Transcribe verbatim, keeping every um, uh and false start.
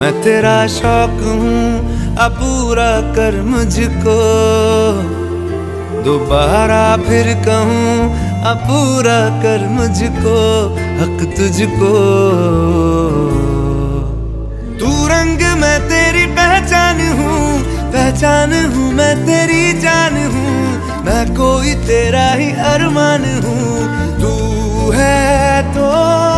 मैं तेरा शौक हूँ, अब पूरा कर मुझको। दोबारा फिर कहूँ, अब पूरा कर मुझको, हक तुझको। तू रंग मैं तेरी पहचान हूँ, पहचान हूँ मैं तेरी जान हूँ। मैं कोई तेरा ही अरमान हूँ, तू है तो